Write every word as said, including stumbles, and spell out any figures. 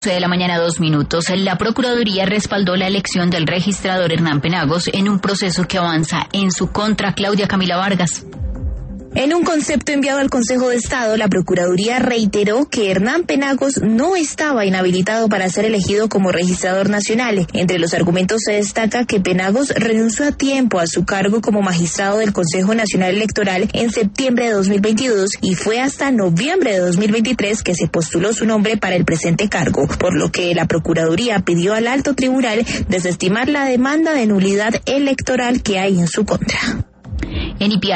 de la mañana, dos minutos. La Procuraduría respaldó la elección del registrador Hernán Penagos en un proceso que avanza en su contra. Claudia Camila Vargas. En un concepto enviado al Consejo de Estado, la Procuraduría reiteró que Hernán Penagos no estaba inhabilitado para ser elegido como registrador nacional. Entre los argumentos se destaca que Penagos renunció a tiempo a su cargo como magistrado del Consejo Nacional Electoral en septiembre de dos mil veintidós y fue hasta noviembre de dos mil veintitrés que se postuló su nombre para el presente cargo, por lo que la Procuraduría pidió al Alto Tribunal desestimar la demanda de nulidad electoral que hay en su contra. En Ipiales